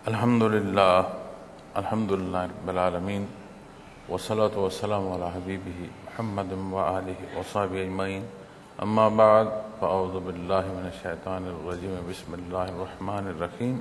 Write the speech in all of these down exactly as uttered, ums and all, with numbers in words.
الحمد للہ الحمد للہ رب العالمین والصلاة والسلام علی حبیبہ محمد وآلہ وصحبہ اجمعین اما بعد فاعوذ باللہ من الشیطان الرجیم بسم اللہ الرحمن الرحیم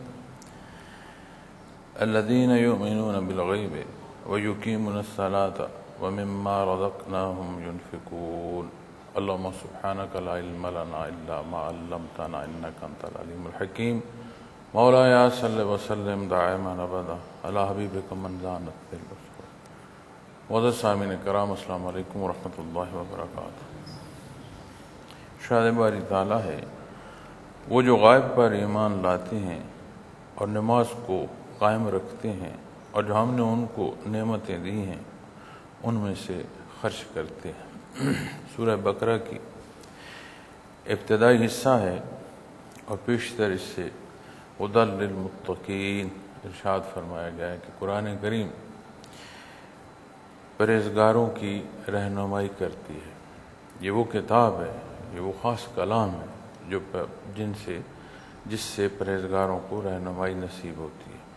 الذین یؤمنون بالغیب ویقیمون الصلاة ومما رزقناہم ينفقون اللہم سبحانک لا علم لنا الا ما علمتنا انک انت العلیم الحکیم مولایا صلی وسلم دائما ابدا علی حبیبک من زانت بالرسول معزز سامعین کرام السلام علیکم ورحمۃ اللہ وبرکاتہ۔ شاید باری تعالیٰ ہے وہ جو غائب پر ایمان لاتے ہیں اور نماز کو قائم رکھتے ہیں اور جو ہم نے ان کو نعمتیں دی ہیں ان میں سے خرچ کرتے ہیں۔ سورہ بقرہ کی ابتدائی حصہ ہے اور پیشتر اس سے ہدی للمتقین ارشاد فرمایا گیا ہے کہ قرآن کریم پرہیزگاروں کی رہنمائی کرتی ہے۔ یہ وہ کتاب ہے، یہ وہ خاص کلام ہے جو جن سے جس سے پرہیزگاروں کو رہنمائی نصیب ہوتی ہے۔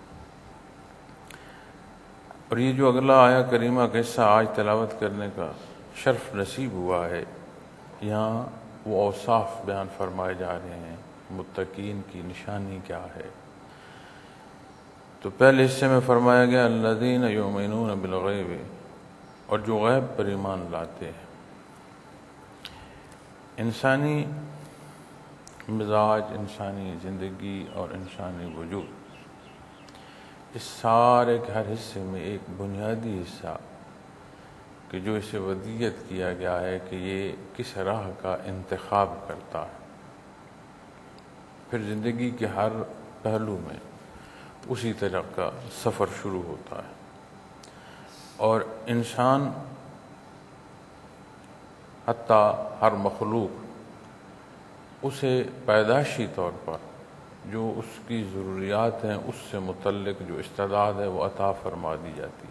اور یہ جو اگلا آیا کریمہ کا حصہ آج تلاوت کرنے کا شرف نصیب ہوا ہے، یہاں وہ اوصاف بیان فرمائے جا رہے ہیں، متقین کی نشانی کیا ہے۔ تو پہلے حصے میں فرمایا گیا الذین یؤمنون بالغیب، اور جو غیب پر ایمان لاتے ہیں۔ انسانی مزاج، انسانی زندگی اور انسانی وجود، اس سارے کے ہر حصے میں ایک بنیادی حصہ کہ جو اسے ودیت کیا گیا ہے کہ یہ کس راہ کا انتخاب کرتا ہے، پھر زندگی کے ہر پہلو میں اسی طرح کا سفر شروع ہوتا ہے۔ اور انسان حتیٰ ہر مخلوق اسے پیدائشی طور پر جو اس کی ضروریات ہیں اس سے متعلق جو استعداد ہے وہ عطا فرما دی جاتی ہے۔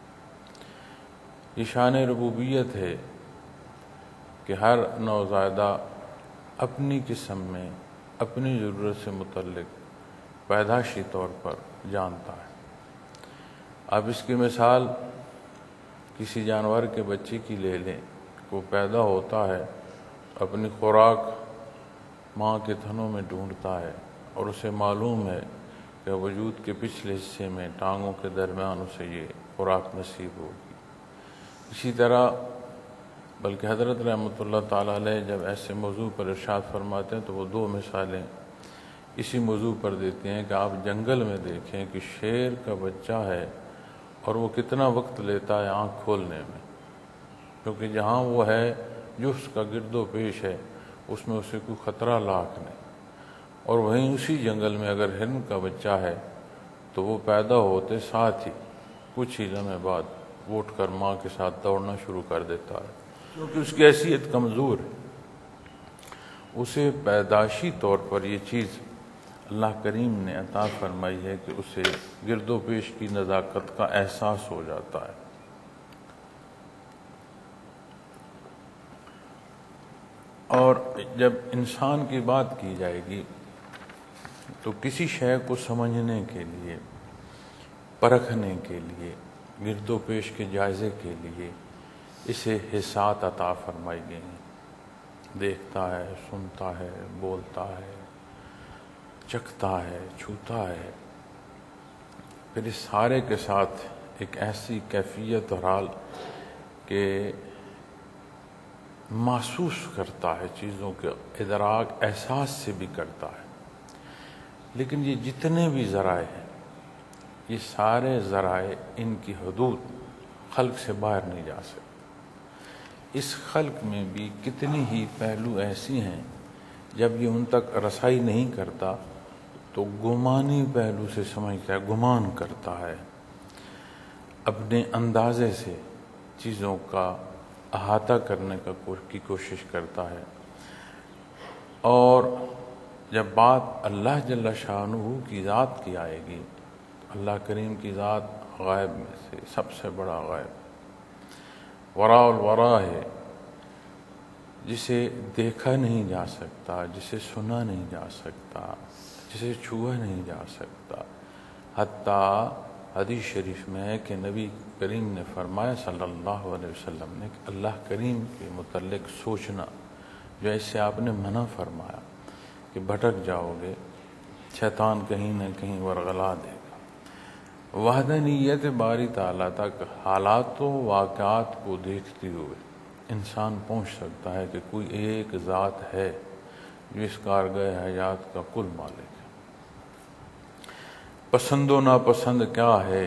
یہ شان ربوبیت ہے کہ ہر نوزائیدہ اپنی قسم میں اپنی ضرورت سے متعلق پیدائشی طور پر جانتا ہے۔ اب اس کی مثال کسی جانور کے بچے کی لے لیں، وہ پیدا ہوتا ہے، اپنی خوراک ماں کے تھنوں میں ڈھونڈتا ہے اور اسے معلوم ہے کہ وجود کے پچھلے حصے میں ٹانگوں کے درمیان اسے یہ خوراک نصیب ہوگی۔ اسی طرح بلکہ حضرت رحمۃ اللہ تعالیٰ علیہ جب ایسے موضوع پر ارشاد فرماتے ہیں تو وہ دو مثالیں اسی موضوع پر دیتے ہیں کہ آپ جنگل میں دیکھیں کہ شیر کا بچہ ہے اور وہ کتنا وقت لیتا ہے آنکھ کھولنے میں، کیونکہ جہاں وہ ہے جو اس کا گرد و پیش ہے اس میں اسے کوئی خطرہ لاحق نہیں۔ اور وہیں اسی جنگل میں اگر ہرن کا بچہ ہے تو وہ پیدا ہوتے ساتھ ہی کچھ ہی لمحے بعد وہ اٹھ کر ماں کے ساتھ دوڑنا شروع کر دیتا ہے، کیونکہ اس کی حیثیت کمزور ہے۔ اسے پیدائشی طور پر یہ چیز اللہ کریم نے عطا فرمائی ہے کہ اسے گرد و پیش کی نزاکت کا احساس ہو جاتا ہے۔ اور جب انسان کی بات کی جائے گی تو کسی شے کو سمجھنے کے لیے، پرکھنے کے لیے، گرد و پیش کے جائزے کے لیے اسے حسات عطا فرمائی گئی ہیں۔ دیکھتا ہے، سنتا ہے، بولتا ہے، چکھتا ہے، چھوتا ہے، پھر اس سارے کے ساتھ ایک ایسی کیفیت اور حال کہ محسوس کرتا ہے، چیزوں کے ادراک احساس سے بھی کرتا ہے۔ لیکن یہ جتنے بھی ذرائع ہیں، یہ سارے ذرائع، ان کی حدود خلق سے باہر نہیں جا سکتے۔ اس خلق میں بھی کتنی ہی پہلو ایسی ہیں جب یہ ان تک رسائی نہیں کرتا تو گمانی پہلو سے سمجھتا ہے، گمان کرتا ہے، اپنے اندازے سے چیزوں کا احاطہ کرنے کا کی کوشش کرتا ہے۔ اور جب بات اللہ جل شانہ کی ذات کی آئے گی، اللہ کریم کی ذات غائب میں سے سب سے بڑا غائب، وراء الورا ہے، جسے دیکھا نہیں جا سکتا، جسے سنا نہیں جا سکتا، جسے چھوا نہیں جا سکتا، حتیٰ حدیث شریف میں ہے کہ نبی کریم نے فرمایا صلی اللہ علیہ وسلم نے کہ اللہ کریم کے متعلق سوچنا جو ایسے آپ نے منع فرمایا کہ بھٹک جاؤ گے، شیطان کہیں نہ کہیں ورغلا دے گا۔ وحدانیت باری تعالیٰ تک حالات و واقعات کو دیکھتے ہوئے انسان پہنچ سکتا ہے کہ کوئی ایک ذات ہے جو اس کارگاہ حیات کا کل مالک ہے۔ پسند و ناپسند کیا ہے،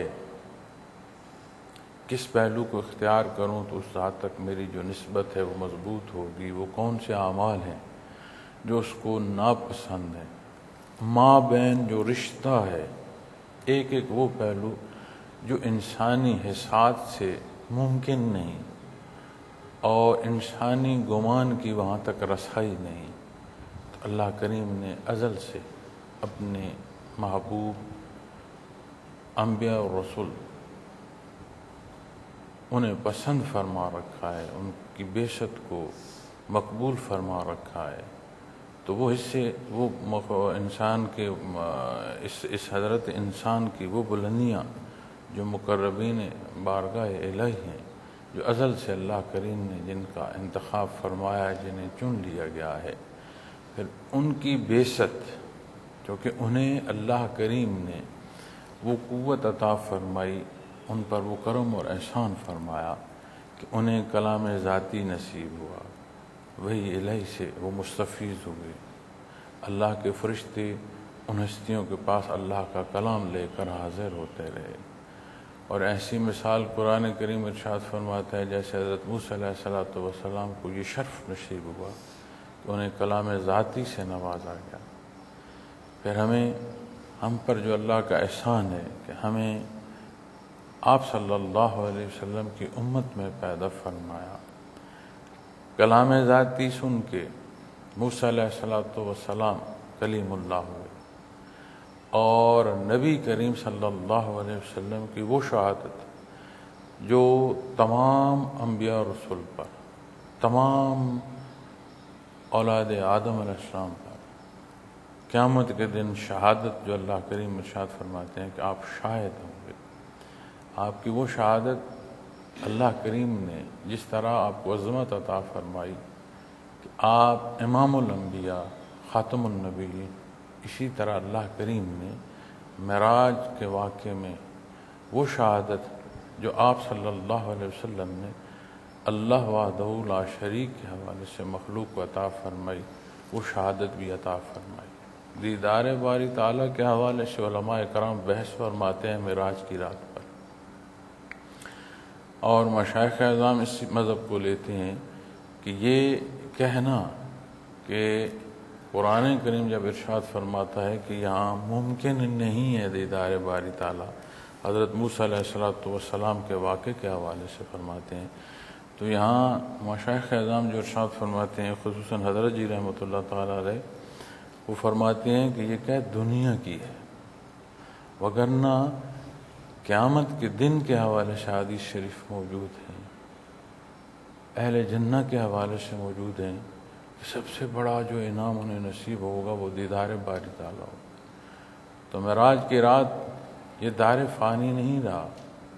کس پہلو کو اختیار کروں تو اس ذات تک میری جو نسبت ہے وہ مضبوط ہوگی، وہ کون سے اعمال ہیں جو اس کو ناپسند ہے، ماں بین جو رشتہ ہے، ایک ایک وہ پہلو جو انسانی حسات سے ممکن نہیں اور انسانی گمان کی وہاں تک رسائی نہیں، تو اللہ کریم نے ازل سے اپنے محبوب انبیاء اور رسول انہیں پسند فرما رکھا ہے، ان کی بعثت کو مقبول فرما رکھا ہے۔ تو وہ اس سے وہ انسان کے اس اس حضرت انسان کی وہ بلندیاں جو مقربین بارگاہ الہی ہیں، جو ازل سے اللہ کریم نے جن کا انتخاب فرمایا، جنہیں چن لیا گیا ہے، پھر ان کی بعثت کیونکہ انہیں اللہ کریم نے وہ قوت عطا فرمائی، ان پر وہ کرم اور احسان فرمایا کہ انہیں کلام ذاتی نصیب ہوا، وہی الہی سے وہ مستفیض ہوئے۔ اللہ کے فرشتے ان ہستیوں کے پاس اللہ کا کلام لے کر حاضر ہوتے رہے، اور ایسی مثال قرآن کریم ارشاد فرماتا ہے جیسے حضرت موسیٰ علیہ الصلوۃ والسلام کو یہ شرف نصیب ہوا کہ انہیں کلام ذاتی سے نوازا گیا۔ پھر ہمیں ہم پر جو اللہ کا احسان ہے کہ ہمیں آپ صلی اللہ علیہ وسلم کی امت میں پیدا فرمایا، کلام ذاتی سن کے موسیٰ علیہ الصلوۃ والسلام کلیم اللہ ہوئے، اور نبی کریم صلی اللہ علیہ وسلم کی وہ شہادت جو تمام انبیاء رسول پر، تمام اولاد آدم علیہ السلام پر قیامت کے دن شہادت جو اللہ کریم ارشاد فرماتے ہیں کہ آپ شاہد ہوں گے، آپ کی وہ شہادت اللہ کریم نے جس طرح آپ کو عظمت عطا فرمائی کہ آپ امام الانبیاء خاتم النبیین، اسی طرح اللہ کریم نے معراج کے واقعے میں وہ شہادت جو آپ صلی اللہ علیہ وسلم نے اللہ وحدہ لا شریک کے حوالے سے مخلوق کو عطا فرمائی، وہ شہادت بھی عطا فرمائی۔ دیدار باری تعالیٰ کے حوالے سے علماء کرام بحث فرماتے ہیں معراج کی رات پر، اور مشائخ اعظام اس مذہب کو لیتے ہیں کہ یہ کہنا کہ قرآن کریم جب ارشاد فرماتا ہے کہ یہاں ممکن نہیں ہے دیدار باری تعالیٰ، حضرت موسیٰ علیہ الصلوۃ والسلام کے واقعے کے حوالے سے فرماتے ہیں، تو یہاں مشائخ اعظام جو ارشاد فرماتے ہیں، خصوصاً حضرت جی رحمۃ اللہ تعالیٰ علیہ، وہ فرماتے ہیں کہ یہ کیا دنیا کی ہے، وگرنہ قیامت کے دن کے حوالے سے حدیث شریف موجود ہیں، اہل جنہ کے حوالے سے موجود ہیں کہ سب سے بڑا جو انعام انہیں نصیب ہوگا وہ دیدار باری تعالیٰ ہوگا۔ تو معراج کی رات یہ دار فانی نہیں رہا،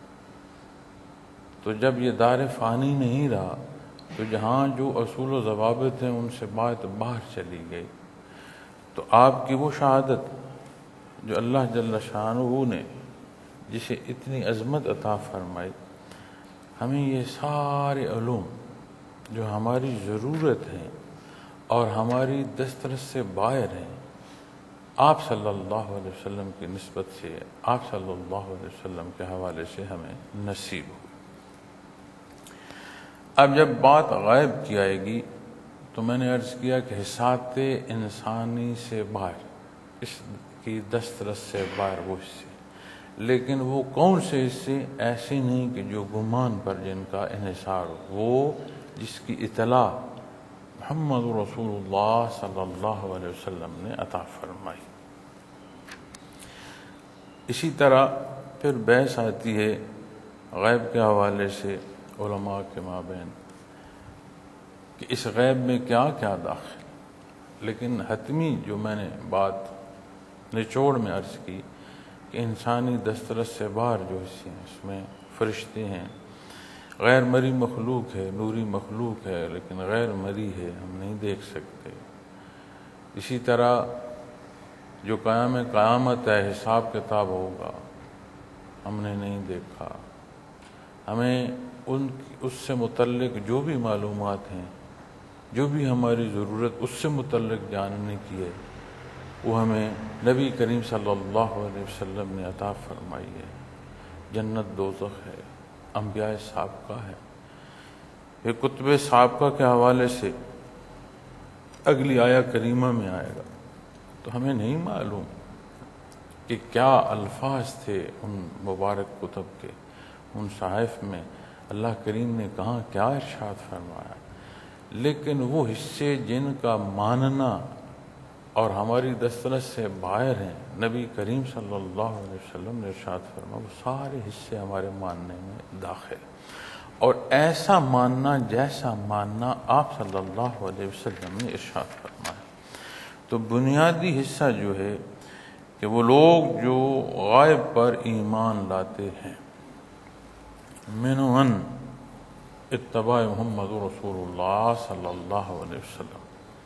تو جب یہ دار فانی نہیں رہا تو جہاں جو اصول و ضوابط ہیں ان سے بات باہر چلی گئی، تو آپ کی وہ شہادت جو اللہ جل شانہ نے جسے اتنی عظمت عطا فرمائی، ہمیں یہ سارے علوم جو ہماری ضرورت ہیں اور ہماری دسترس سے باہر ہیں، آپ صلی اللہ علیہ وسلم کی نسبت سے، آپ صلی اللہ علیہ وسلم کے حوالے سے ہمیں نصیب ہوئی۔ اب جب بات غائب کی آئے گی تو میں نے عرض کیا کہ حسات انسانی سے باہر، اس کی دسترس سے باہر وہ حصے، لیکن وہ کون سے حصے ایسے نہیں کہ جو گمان پر جن کا انحصار ہو، وہ جس کی اطلاع محمد رسول اللہ صلی اللہ علیہ وسلم نے عطا فرمائی۔ اسی طرح پھر بحث آتی ہے غیب کے حوالے سے علماء کے مابین کہ اس غیب میں کیا کیا داخل، لیکن حتمی جو میں نے بات نچوڑ میں عرض کی کہ انسانی دسترس سے باہر جو حصے ہیں اس میں فرشتے ہیں، غیر مری مخلوق ہے، نوری مخلوق ہے لیکن غیر مری ہے، ہم نہیں دیکھ سکتے۔ اسی طرح جو قیام قیامت ہے، حساب کتاب ہوگا، ہم نے نہیں دیکھا۔ ہمیں ان اس سے متعلق جو بھی معلومات ہیں، جو بھی ہماری ضرورت اس سے متعلق جاننے کی ہے، وہ ہمیں نبی کریم صلی اللہ علیہ وسلم نے عطا فرمائی ہے۔ جنت دوزخ ہے، انبیاء سابقہ ہے، پھر کتب سابقہ کے حوالے سے اگلی آیہ کریمہ میں آئے گا۔ تو ہمیں نہیں معلوم کہ کیا الفاظ تھے ان مبارک کتب کے، ان صحائف میں اللہ کریم نے کہاں کیا ارشاد فرمایا، لیکن وہ حصے جن کا ماننا اور ہماری دسترس سے باہر ہیں، نبی کریم صلی اللہ علیہ وسلم نے ارشاد فرمایا وہ سارے حصے ہمارے ماننے میں داخل، اور ایسا ماننا جیسا ماننا آپ صلی اللہ علیہ وسلم نے ارشاد فرمایا۔ تو بنیادی حصہ جو ہے کہ وہ لوگ جو غائب پر ایمان لاتے ہیں، منہن اتباع محمد رسول اللہ صلی اللہ علیہ وسلم۔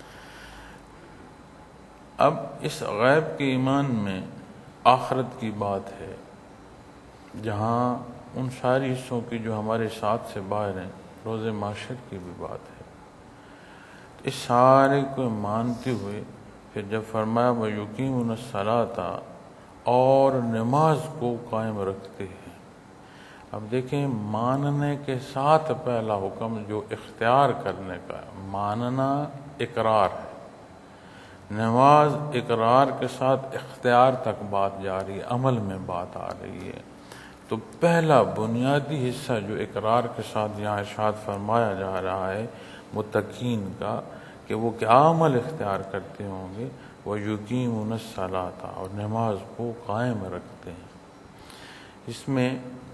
اب اس غیب کے ایمان میں آخرت کی بات ہے، جہاں ان ساری حصوں کی جو ہمارے ساتھ سے باہر ہیں، روز محشر کی بھی بات ہے۔ اس سارے کو مانتے ہوئے پھر جب فرمایا وَيُقِيمُونَ الصَّلَاةَ، اور نماز کو قائم رکھتے ہیں۔ اب دیکھیں، ماننے کے ساتھ پہلا حکم جو اختیار کرنے کا ہے، ماننا اقرار ہے، نماز اقرار کے ساتھ اختیار تک بات جا رہی ہے، عمل میں بات آ رہی ہے۔ تو پہلا بنیادی حصہ جو اقرار کے ساتھ یہاں ارشاد فرمایا جا رہا ہے متقین کا، کہ وہ کیا عمل اختیار کرتے ہوں گے، وَيُقِيمُونَ الصَّلَاةَ، اور نماز کو قائم رکھتے ہیں۔ اس میں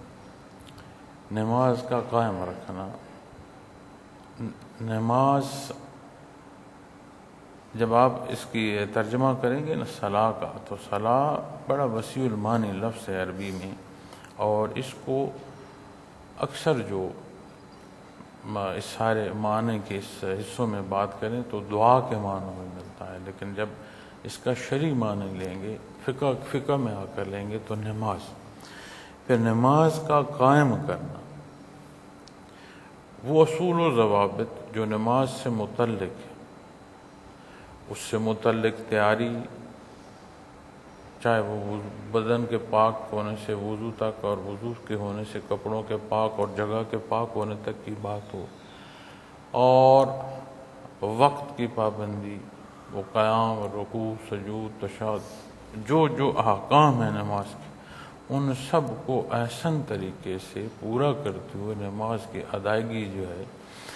نماز کا قائم رکھنا، نماز جب آپ اس کی ترجمہ کریں گے نا صلاح کا، تو صلاح بڑا وسیع المعنی لفظ ہے عربی میں، اور اس کو اکثر جو اس سارے معنی کے اس حصوں میں بات کریں تو دعا کے معنی میں ملتا ہے، لیکن جب اس کا شرعی معنی لیں گے، فقہ فقہ میں آ کر لیں گے تو نماز، پھر نماز کا قائم کرنا، وہ اصول و ضوابط جو نماز سے متعلق ہے، اس سے متعلق تیاری، چاہے وہ بدن کے پاک ہونے سے وضو تک، اور وضو کے ہونے سے کپڑوں کے پاک اور جگہ کے پاک ہونے تک کی بات ہو، اور وقت کی پابندی، وہ قیام، رکوع، سجود، تشہد، جو جو احکام ہیں نماز کے، ان سب کو احسن طریقے سے پورا کرتے ہوئے نماز کی ادائیگی جو ہے،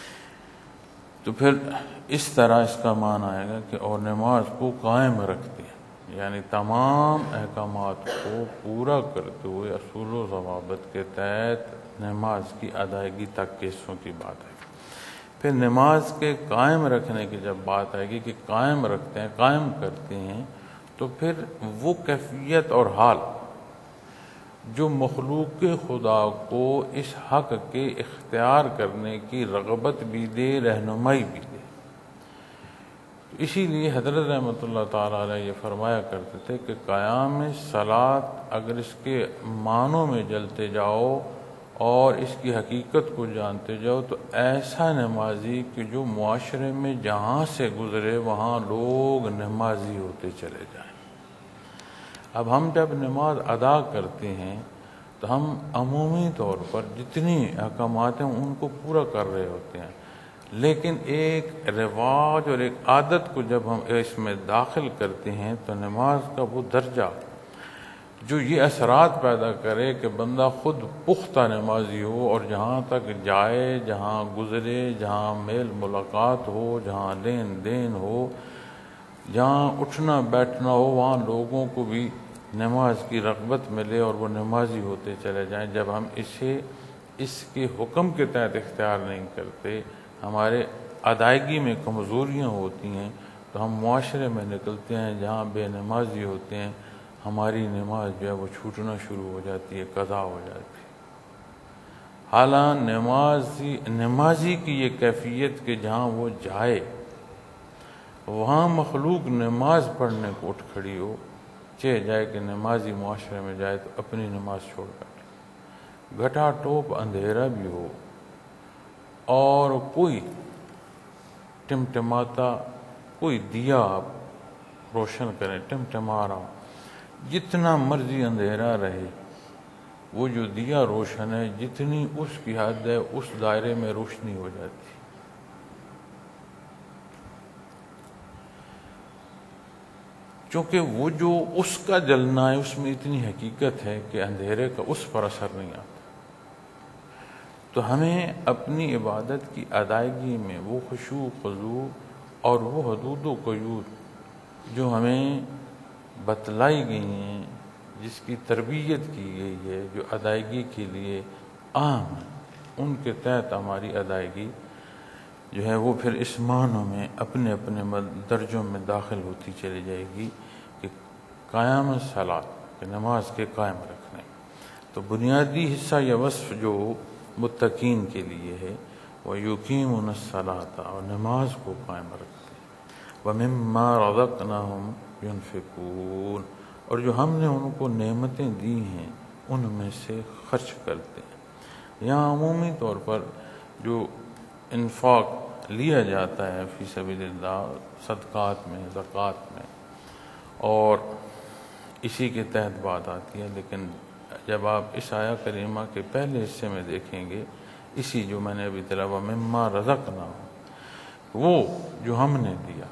تو پھر اس طرح اس کا معنی آئے گا کہ اور نماز کو قائم رکھتے ہیں، یعنی تمام احکامات کو پورا کرتے ہوئے اصول و ضوابط کے تحت نماز کی ادائیگی تک کے حصوں کی بات ہے۔ پھر نماز کے قائم رکھنے کی جب بات آئے گی کہ قائم رکھتے ہیں، قائم کرتے ہیں، تو پھر وہ کیفیت اور حال جو مخلوق خدا کو اس حق کے اختیار کرنے کی رغبت بھی دے، رہنمائی بھی دے۔ اسی لیے حضرت رحمۃ اللہ تعالیٰ علیہ یہ فرمایا کرتے تھے کہ قیام صلاۃ اگر اس کے معنوں میں جلتے جاؤ اور اس کی حقیقت کو جانتے جاؤ تو ایسا نمازی کہ جو معاشرے میں جہاں سے گزرے وہاں لوگ نمازی ہوتے چلے جائیں۔ اب ہم جب نماز ادا کرتے ہیں تو ہم عمومی طور پر جتنی احکامات ہیں ان کو پورا کر رہے ہوتے ہیں، لیکن ایک رواج اور ایک عادت کو جب ہم اس میں داخل کرتے ہیں تو نماز کا وہ درجہ جو یہ اثرات پیدا کرے کہ بندہ خود پختہ نمازی ہو، اور جہاں تک جائے، جہاں گزرے، جہاں میل ملاقات ہو، جہاں لین دین ہو، جہاں اٹھنا بیٹھنا ہو، وہاں لوگوں کو بھی نماز کی رغبت ملے اور وہ نمازی ہوتے چلے جائیں۔ جب ہم اسے اس کے حکم کے تحت اختیار نہیں کرتے، ہمارے ادائیگی میں کمزوریاں ہوتی ہیں، تو ہم معاشرے میں نکلتے ہیں جہاں بے نمازی ہوتے ہیں، ہماری نماز جو ہے وہ چھوٹنا شروع ہو جاتی ہے، قضا ہو جاتی ہے۔ حالانکہ نمازی نمازی کی یہ کیفیت کہ جہاں وہ جائے وہاں مخلوق نماز پڑھنے کو اٹھ کھڑی ہو، چاہے جائے کہ نمازی معاشرے میں جائے تو اپنی نماز چھوڑ کر، گھٹا ٹوپ اندھیرا بھی ہو اور کوئی ٹمٹماتا کوئی دیا آپ روشن کریں، ٹمٹما رہا، جتنا مرضی اندھیرا رہے، وہ جو دیا روشن ہے جتنی اس کی حد ہے اس دائرے میں روشنی ہو جاتی ہے۔ چونکہ وہ جو اس کا جلنا ہے اس میں اتنی حقیقت ہے کہ اندھیرے کا اس پر اثر نہیں آتا۔ تو ہمیں اپنی عبادت کی ادائیگی میں وہ خشوع خضوع اور وہ حدود و قیود جو ہمیں بتلائی گئی ہیں، جس کی تربیت کی گئی ہے، جو ادائیگی کے لیے عام ہے، ان کے تحت ہماری ادائیگی جو ہے وہ پھر اس معنوں میں اپنے اپنے درجوں میں داخل ہوتی چلی جائے گی کہ قیام الصلاۃ، کہ نماز کے قائم رکھنے۔ تو بنیادی حصہ یا وصف جو متقین کے لیے ہے وہ یقیمون الصلاۃ، اور نماز کو قائم رکھتے ہیں، ومما رزقناہم ینفقون، اور جو ہم نے ان کو نعمتیں دی ہیں ان میں سے خرچ کرتے ہیں۔ یہاں عمومی طور پر جو انفاق لیا جاتا ہے فی سبیل اللہ صدقات میں، زکوٰۃ میں، اور اسی کے تحت بات آتی ہے، لیکن جب آپ اس آیہ کریمہ کے پہلے حصے میں دیکھیں گے، اسی جو میں نے ابھی تلاوہ مما رزقناہم، وہ جو ہم نے دیا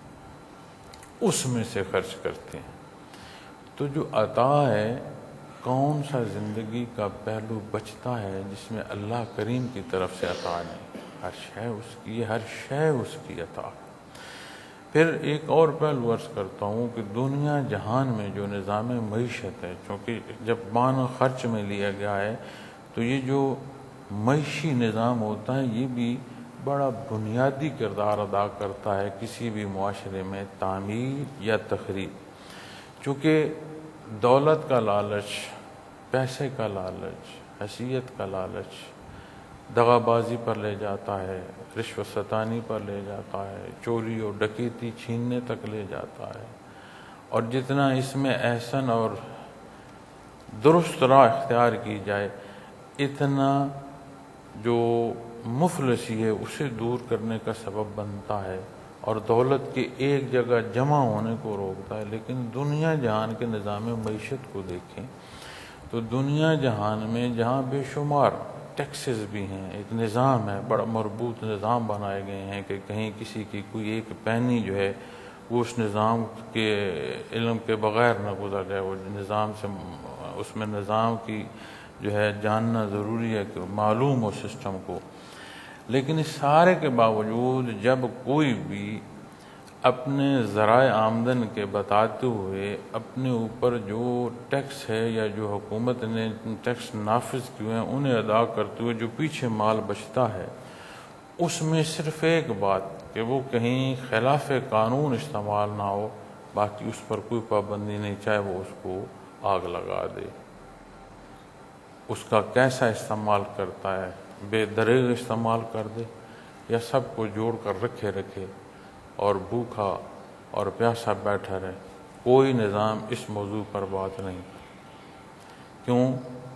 اس میں سے خرچ کرتے ہیں۔ تو جو عطا ہے، کون سا زندگی کا پہلو بچتا ہے جس میں اللہ کریم کی طرف سے عطا نہیں؟ ہر شے اس کی، ہر شے اس کی عطا۔ پھر ایک اور پہلو عرض کرتا ہوں کہ دنیا جہان میں جو نظام معیشت ہے، چونکہ جب معنی خرچ میں لیا گیا ہے تو یہ جو معاشی نظام ہوتا ہے یہ بھی بڑا بنیادی کردار ادا کرتا ہے کسی بھی معاشرے میں تعمیر یا تخریب۔ چونکہ دولت کا لالچ، پیسے کا لالچ، حیثیت کا لالچ دغا بازی پر لے جاتا ہے، رشوت ستانی پر لے جاتا ہے، چوری اور ڈکیتی چھیننے تک لے جاتا ہے، اور جتنا اس میں احسن اور درست راہ اختیار کی جائے اتنا جو مفلسی ہے اسے دور کرنے کا سبب بنتا ہے اور دولت کے ایک جگہ جمع ہونے کو روکتا ہے۔ لیکن دنیا جہان کے نظام معیشت کو دیکھیں تو دنیا جہان میں جہاں بے شمار ٹیکسز بھی ہیں، ایک نظام ہے، بڑا مربوط نظام بنائے گئے ہیں کہ کہیں کسی کی کوئی ایک پینی جو ہے وہ اس نظام کے علم کے بغیر نہ گزر جائے، وہ نظام سے اس میں نظام کی جو ہے جاننا ضروری ہے کہ معلوم ہو سسٹم کو۔ لیکن اس سارے کے باوجود جب کوئی بھی اپنے ذرائع آمدن کے بتاتے ہوئے اپنے اوپر جو ٹیکس ہے یا جو حکومت نے ٹیکس نافذ کیے ہیں انہیں ادا کرتے ہوئے جو پیچھے مال بچتا ہے، اس میں صرف ایک بات کہ وہ کہیں خلاف قانون استعمال نہ ہو، باقی اس پر کوئی پابندی نہیں، چاہے وہ اس کو آگ لگا دے، اس کا کیسا استعمال کرتا ہے، بے دریغ استعمال کر دے یا سب کو جوڑ کر رکھے رکھے اور بھوکا اور پیاسا بیٹھا رہے، کوئی نظام اس موضوع پر بات نہیں۔ کیوں؟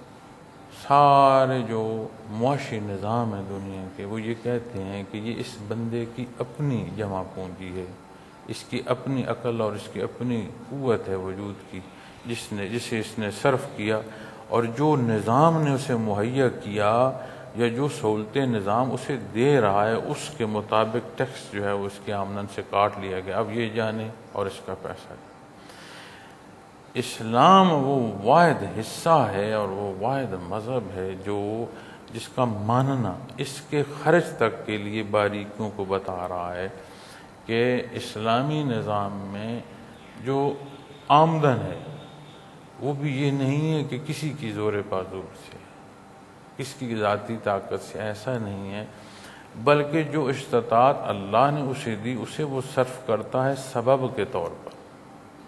سارے جو معاشی نظام ہیں دنیا کے وہ یہ کہتے ہیں کہ یہ اس بندے کی اپنی جمع پونجی ہے، اس کی اپنی عقل اور اس کی اپنی قوت ہے وجود کی، جس نے جسے اس نے صرف کیا، اور جو نظام نے اسے مہیا کیا یا جو سہولتیں نظام اسے دے رہا ہے اس کے مطابق ٹیکس جو ہے وہ اس کی آمدن سے کاٹ لیا گیا، اب یہ جانے اور اس کا پیسہ دے۔ اسلام وہ واحد حصہ ہے اور وہ واحد مذہب ہے جو جس کا ماننا اس کے خرچ تک کے لیے باریکیوں کو بتا رہا ہے کہ اسلامی نظام میں جو آمدن ہے وہ بھی یہ نہیں ہے کہ کسی کی زور بازور سے، کس کی ذاتی طاقت سے، ایسا نہیں ہے، بلکہ جو استطاعت اللہ نے اسے دی اسے وہ صرف کرتا ہے سبب کے طور پر،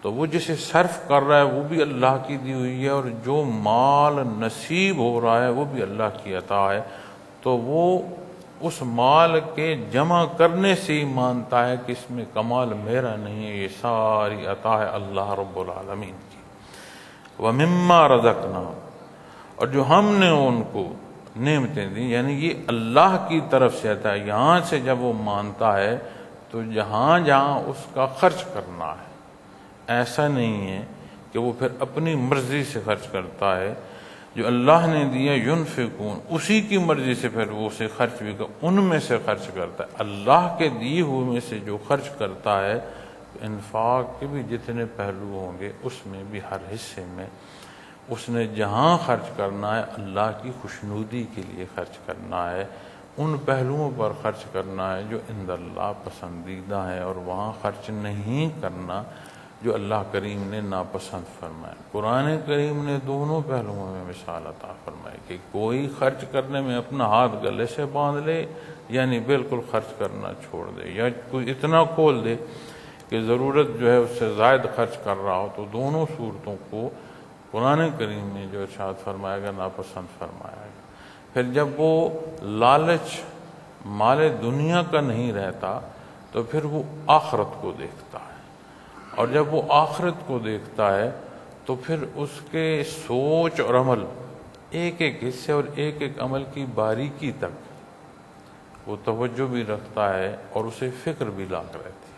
تو وہ جسے صرف کر رہا ہے وہ بھی اللہ کی دی ہوئی ہے، اور جو مال نصیب ہو رہا ہے وہ بھی اللہ کی عطا ہے، تو وہ اس مال کے جمع کرنے سے ہی مانتا ہے کہ اس میں کمال میرا نہیں ہے، یہ ساری عطا ہے اللہ رب العالمین کی۔ وَمِمَّا رَزَقْنَاهُمْ، اور جو ہم نے ان کو نعمتیں دی، یعنی یہ اللہ کی طرف سے عطا ہے۔ یہاں سے جب وہ مانتا ہے تو جہاں جہاں اس کا خرچ کرنا ہے، ایسا نہیں ہے کہ وہ پھر اپنی مرضی سے خرچ کرتا ہے۔ جو اللہ نے دیا ینفقون، اسی کی مرضی سے پھر وہ اسے خرچ بھی کر ان میں سے خرچ کرتا ہے۔ اللہ کے دیے ہوئے میں سے جو خرچ کرتا ہے، انفاق کے بھی جتنے پہلو ہوں گے اس میں بھی ہر حصے میں اس نے جہاں خرچ کرنا ہے اللہ کی خوشنودی کے لیے خرچ کرنا ہے، ان پہلوؤں پر خرچ کرنا ہے جو عند اللہ پسندیدہ ہیں، اور وہاں خرچ نہیں کرنا جو اللہ کریم نے ناپسند فرمایا۔ قرآن کریم نے دونوں پہلوؤں میں مثال عطا فرمائی کہ کوئی خرچ کرنے میں اپنا ہاتھ گلے سے باندھ لے، یعنی بالکل خرچ کرنا چھوڑ دے، یا کوئی اتنا کھول دے کہ ضرورت جو ہے اس سے زائد خرچ کر رہا ہو، تو دونوں صورتوں کو قرآن کریم نے جو ارشاد فرمایا گا ناپسند فرمایا گا۔ پھر جب وہ لالچ مال دنیا کا نہیں رہتا تو پھر وہ آخرت کو دیکھتا ہے، اور جب وہ آخرت کو دیکھتا ہے تو پھر اس کے سوچ اور عمل ایک ایک حصے اور ایک ایک عمل کی باریکی تک وہ توجہ بھی رکھتا ہے اور اسے فکر بھی لاغ رہتی ہے۔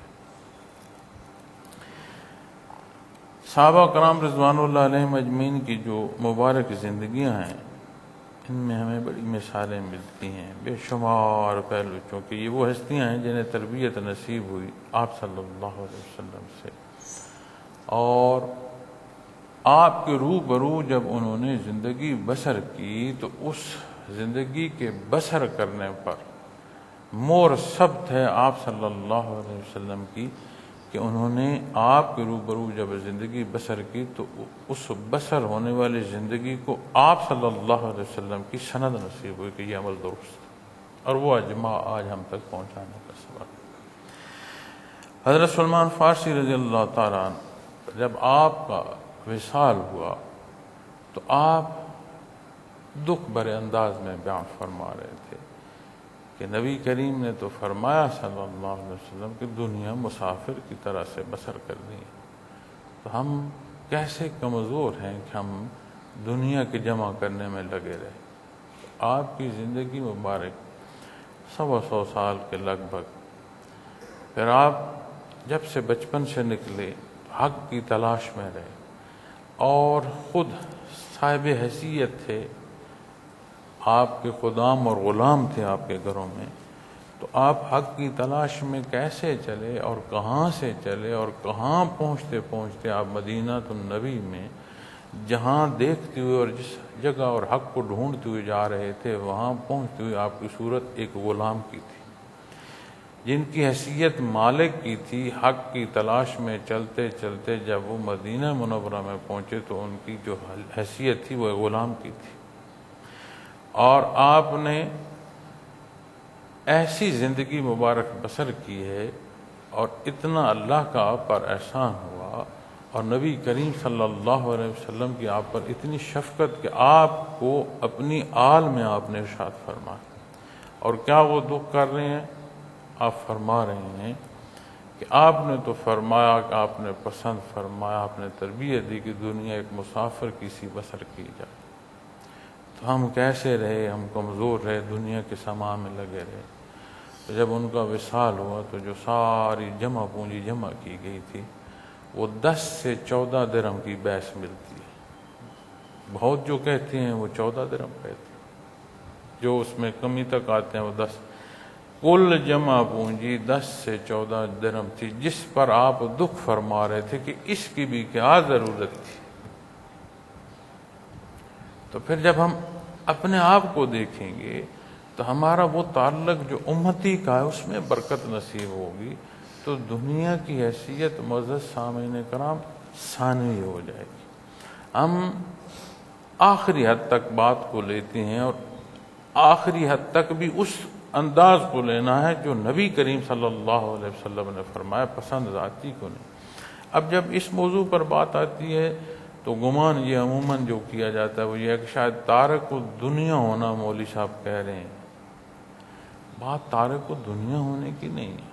صحابہ کرام رضوان اللہ علیہم اجمعین کی جو مبارک زندگیاں ہیں، ان میں ہمیں بڑی مثالیں ملتی ہیں، بے شمار پہلو، چونکہ یہ وہ ہستیاں ہیں جنہیں تربیت نصیب ہوئی آپ صلی اللہ علیہ وسلم سے، اور آپ کے روبرو جب انہوں نے زندگی بسر کی تو اس زندگی کے بسر کرنے پر مور ثبت ہے آپ صلی اللہ علیہ وسلم کی کہ انہوں نے آپ کے روبرو جب زندگی بسر کی تو اس بسر ہونے والی زندگی کو آپ صلی اللہ علیہ وسلم کی سند نصیب ہوئی کہ یہ عمل درست، اور وہ اجماع آج ہم تک پہنچانے کا سبب۔ حضرت سلمان فارسی رضی اللہ تعالیٰ عنہ جب آپ کا وصال ہوا تو آپ دکھ بھرے انداز میں بیان فرما رہے تھے کہ نبی کریم نے تو فرمایا صلی اللہ علیہ وسلم کہ دنیا مسافر کی طرح سے بسر کرنی ہے، تو ہم کیسے کمزور ہیں کہ ہم دنیا کے جمع کرنے میں لگے رہے۔ آپ کی زندگی مبارک سوا سو سال کے لگ بھگ، پھر آپ جب سے بچپن سے نکلے حق کی تلاش میں رہے اور خود صاحب حیثیت تھے، آپ کے خدام اور غلام تھے آپ کے گھروں میں، تو آپ حق کی تلاش میں کیسے چلے اور کہاں سے چلے اور کہاں پہنچتے پہنچتے آپ مدینہ النبی میں جہاں دیکھتے ہوئے اور جس جگہ اور حق کو ڈھونڈتے ہوئے جا رہے تھے وہاں پہنچتے ہوئے آپ کی صورت ایک غلام کی تھی، جن کی حیثیت مالک کی تھی۔ حق کی تلاش میں چلتے چلتے جب وہ مدینہ منورہ میں پہنچے تو ان کی جو حیثیت تھی وہ غلام کی تھی، اور آپ نے ایسی زندگی مبارک بسر کی ہے، اور اتنا اللہ کا آپ پر احسان ہوا، اور نبی کریم صلی اللہ علیہ وسلم کی آپ پر اتنی شفقت کہ آپ کو اپنی آل میں آپ نے ارشاد فرمایا، اور کیا وہ دکھ کر رہے ہیں؟ آپ فرما رہے ہیں کہ آپ نے تو فرمایا کہ آپ نے پسند فرمایا، آپ نے تربیت دی کہ دنیا ایک مسافر کی سی بسر کی جائے، تو ہم کیسے رہے؟ ہم کمزور رہے، دنیا کے سامان میں لگے رہے۔ تو جب ان کا وصال ہوا تو جو ساری جمع پونجی جمع کی گئی تھی وہ دس سے چودہ درہم کی بیس ملتی ہے، بہت جو کہتے ہیں وہ چودہ درہم کہتے ہیں، جو اس میں کمی تک آتے ہیں وہ دس، کل جمع پونجی دس سے چودہ درہم تھی، جس پر آپ دکھ فرما رہے تھے کہ اس کی بھی کیا ضرورت تھی۔ تو پھر جب ہم اپنے آپ کو دیکھیں گے تو ہمارا وہ تعلق جو امتی کا ہے اس میں برکت نصیب ہوگی، تو دنیا کی حیثیت معزز سامعین کرام ثانوی ہو جائے گی۔ ہم آخری حد تک بات کو لیتے ہیں، اور آخری حد تک بھی اس انداز کو لینا ہے جو نبی کریم صلی اللہ علیہ وسلم نے فرمایا، پسند ذاتی کو نہیں۔ اب جب اس موضوع پر بات آتی ہے تو گمان یہ عموماً جو کیا جاتا ہے وہ یہ ہے کہ شاید تارک الدنیا ہونا مولوی صاحب کہہ رہے ہیں. بات تارک الدنیا ہونے کی نہیں ہے.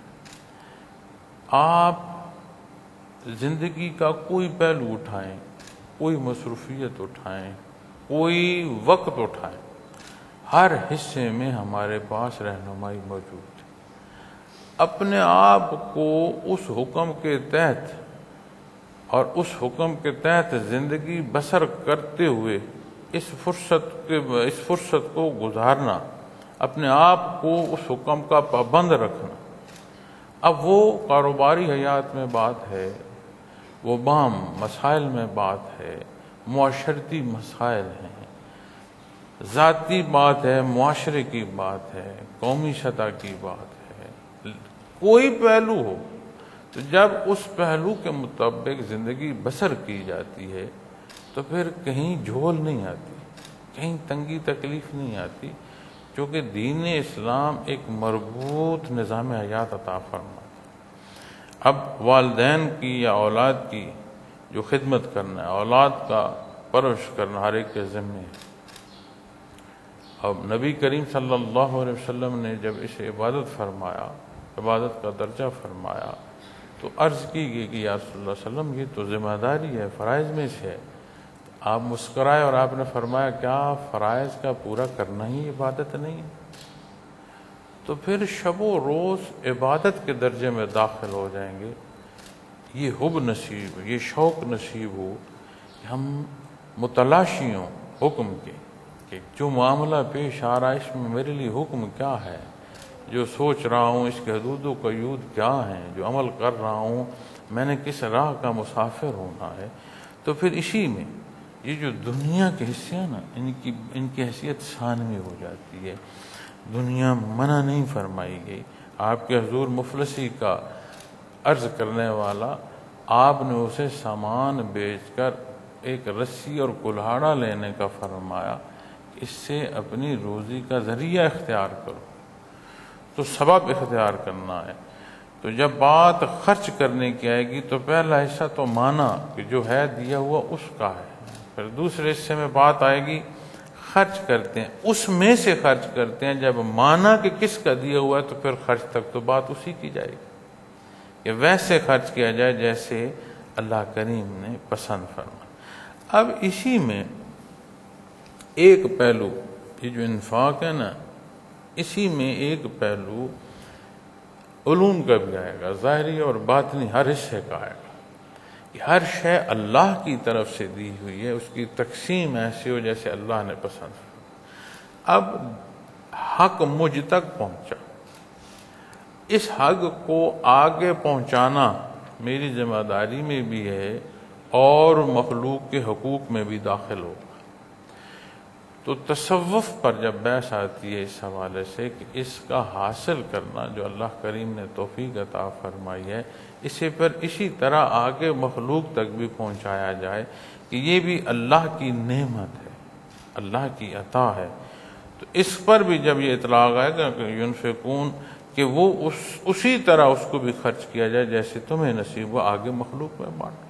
آپ زندگی کا کوئی پہلو اٹھائیں، کوئی مصروفیت اٹھائیں، کوئی وقت اٹھائیں، ہر حصے میں ہمارے پاس رہنمائی موجود ہے. اپنے آپ کو اس حکم کے تحت اور اس حکم کے تحت زندگی بسر کرتے ہوئے اس فرصت کے اس فرصت کو گزارنا، اپنے آپ کو اس حکم کا پابند رکھنا. اب وہ کاروباری حیات میں بات ہے، وہ عام مسائل میں بات ہے، معاشرتی مسائل ہیں، ذاتی بات ہے، معاشرے کی بات ہے، قومی سطح کی بات ہے، کوئی پہلو ہو تو جب اس پہلو کے مطابق زندگی بسر کی جاتی ہے تو پھر کہیں جھول نہیں آتی، کہیں تنگی تکلیف نہیں آتی، کیونکہ دین اسلام ایک مربوط نظام حیات عطا فرماتا ہے. اب والدین کی یا اولاد کی جو خدمت کرنا ہے، اولاد کا پرورش کرنا ہر ایک کے ذمہ ہے. اب نبی کریم صلی اللہ علیہ وسلم نے جب اسے عبادت فرمایا، عبادت کا درجہ فرمایا، تو عرض کی گئی کہ یا رسول اللہ صلی اللہ علیہ وسلم یہ تو ذمہ داری ہے، فرائض میں سے ہے. آپ مسکرائے اور آپ نے فرمایا کیا فرائض کا پورا کرنا ہی عبادت نہیں ہے؟ تو پھر شب و روز عبادت کے درجے میں داخل ہو جائیں گے. یہ حب نصیب، یہ شوق نصیب ہو کہ ہم متلاشی ہوں حکم کے، کہ جو معاملہ پیش آ رہا ہے اس میں میرے لیے حکم کیا ہے، جو سوچ رہا ہوں اس کے حدود و قیود کیا ہیں، جو عمل کر رہا ہوں میں نے کس راہ کا مسافر ہونا ہے. تو پھر اسی میں یہ جو دنیا کے حصے ہیں نا، ان کی ان کی حیثیت ثانوی ہو جاتی ہے. دنیا منع نہیں فرمائی گئی. آپ کے حضور مفلسی کا عرض کرنے والا، آپ نے اسے سامان بیچ کر ایک رسی اور کلہاڑا لینے کا فرمایا، اس سے اپنی روزی کا ذریعہ اختیار کرو. تو سبب اختیار کرنا ہے. تو جب بات خرچ کرنے کی آئے گی تو پہلا حصہ تو مانا کہ جو ہے دیا ہوا اس کا ہے. پھر دوسرے حصے میں بات آئے گی خرچ کرتے ہیں، اس میں سے خرچ کرتے ہیں. جب مانا کہ کس کا دیا ہوا ہے تو پھر خرچ تک تو بات اسی کی جائے گی کہ ویسے خرچ کیا جائے جیسے اللہ کریم نے پسند فرمایا. اب اسی میں ایک پہلو یہ جو انفاق ہے نا، اسی میں ایک پہلو علوم کا بھی آئے گا، ظاہری اور باطنی ہر حصے کا آئے گا. ہر شے اللہ کی طرف سے دی ہوئی ہے، اس کی تقسیم ایسی ہو جیسے اللہ نے پسند. اب حق مجھ تک پہنچا، اس حق کو آگے پہنچانا میری ذمہ داری میں بھی ہے اور مخلوق کے حقوق میں بھی داخل ہوگا. تو تصوف پر جب بحث آتی ہے اس حوالے سے کہ اس کا حاصل کرنا جو اللہ کریم نے توفیق عطا فرمائی ہے، اسے پر اسی طرح آگے مخلوق تک بھی پہنچایا جائے کہ یہ بھی اللہ کی نعمت ہے، اللہ کی عطا ہے. تو اس پر بھی جب یہ اطلاق آئے گا کہ ينفقون، کہ وہ اس اسی طرح اس کو بھی خرچ کیا جائے جیسے تمہیں نصیب ہو، آگے مخلوق میں بانٹ.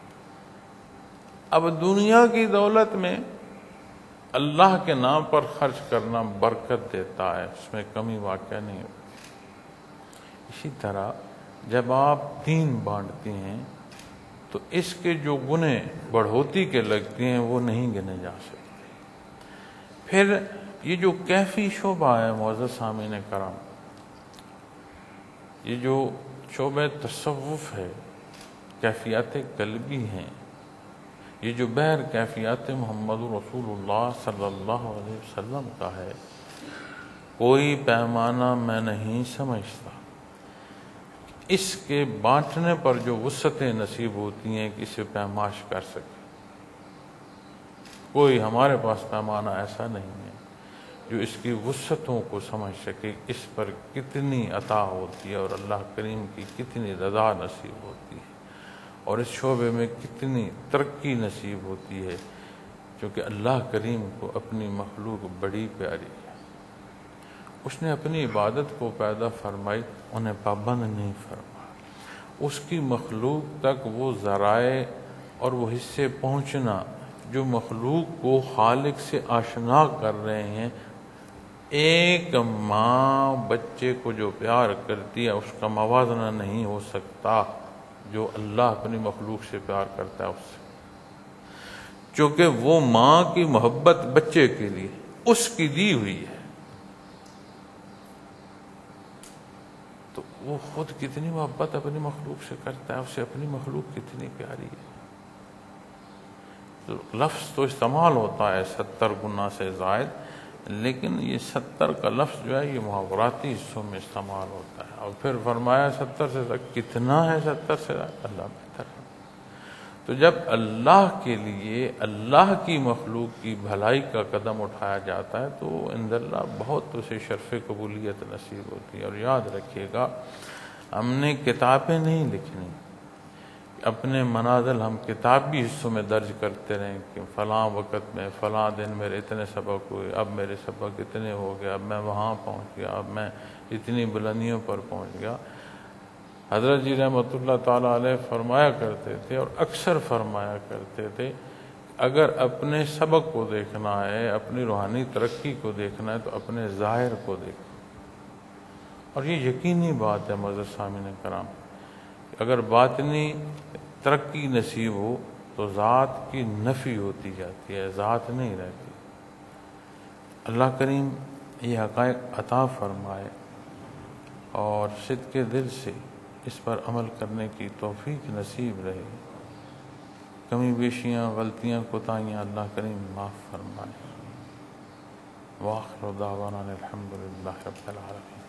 اب دنیا کی دولت میں اللہ کے نام پر خرچ کرنا برکت دیتا ہے، اس میں کمی واقع نہیں ہوتی. اسی طرح جب آپ دین بانٹتے ہیں تو اس کے جو گنے بڑھوتی کے لگتے ہیں وہ نہیں گنے جا سکتے. پھر یہ جو کیفی شعبہ ہے معزز سامعین کرام، یہ جو شعبہ تصوف ہے، کیفیات قلبی ہیں، یہ جو بحر کیفیات محمد رسول اللہ صلی اللہ علیہ وسلم کا ہے، کوئی پیمانہ میں نہیں سمجھتا. اس کے بانٹنے پر جو وسعتیں نصیب ہوتی ہیں کہ اسے پیماش کر سکے، کوئی ہمارے پاس پیمانہ ایسا نہیں ہے جو اس کی وسعتوں کو سمجھ سکے، اس پر کتنی عطا ہوتی ہے اور اللہ کریم کی کتنی رضا نصیب ہوتی ہے اور اس شعبے میں کتنی ترقی نصیب ہوتی ہے، کیونکہ اللہ کریم کو اپنی مخلوق بڑی پیاری ہے. اس نے اپنی عبادت کو پیدا فرمائی، انہیں پابند نہیں فرمایا. اس کی مخلوق تک وہ ذرائع اور وہ حصے پہنچنا جو مخلوق کو خالق سے آشنا کر رہے ہیں. ایک ماں بچے کو جو پیار کرتی ہے اس کا موازنہ نہیں ہو سکتا جو اللہ اپنی مخلوق سے پیار کرتا ہے اس سے، چونکہ وہ ماں کی محبت بچے کے لیے اس کی دی ہوئی ہے، تو وہ خود کتنی محبت اپنی مخلوق سے کرتا ہے، اسے اپنی مخلوق کتنی پیاری ہے. تو لفظ تو استعمال ہوتا ہے ستر گنا سے زائد، لیکن یہ ستر کا لفظ جو ہے یہ محاوراتی حصوں میں استعمال ہوتا ہے. اور پھر فرمایا ستر سے کتنا ہے، ستر سے زائد اللہ بہتر ہے. تو جب اللہ کے لیے اللہ کی مخلوق کی بھلائی کا قدم اٹھایا جاتا ہے تو عند اللہ بہت اسے شرف قبولیت نصیب ہوتی ہے. اور یاد رکھیے گا، ہم نے کتابیں نہیں لکھنی، اپنے منازل ہم کتابی حصوں میں درج کرتے رہیں کہ فلاں وقت میں فلاں دن میرے اتنے سبق ہوئے، اب میرے سبق اتنے ہو گئے، اب میں وہاں پہنچ گیا، اب میں اتنی بلندیوں پر پہنچ گیا. حضرت جی رحمۃ اللہ تعالیٰ علیہ فرمایا کرتے تھے اور اکثر فرمایا کرتے تھے، اگر اپنے سبق کو دیکھنا ہے، اپنی روحانی ترقی کو دیکھنا ہے تو اپنے ظاہر کو دیکھنا. اور یہ یقینی بات ہے معزز سامعین کرام، اگر باطنی ترقی نصیب ہو تو ذات کی نفی ہوتی جاتی ہے، ذات نہیں رہتی. اللہ کریم یہ حقائق عطا فرمائے اور صدق دل سے اس پر عمل کرنے کی توفیق نصیب رہے. کمی بیشیاں، غلطیاں، کوتاہیاں اللہ کریم معاف فرمائے. وآخر دعوانا الحمد للہ رب العالمین.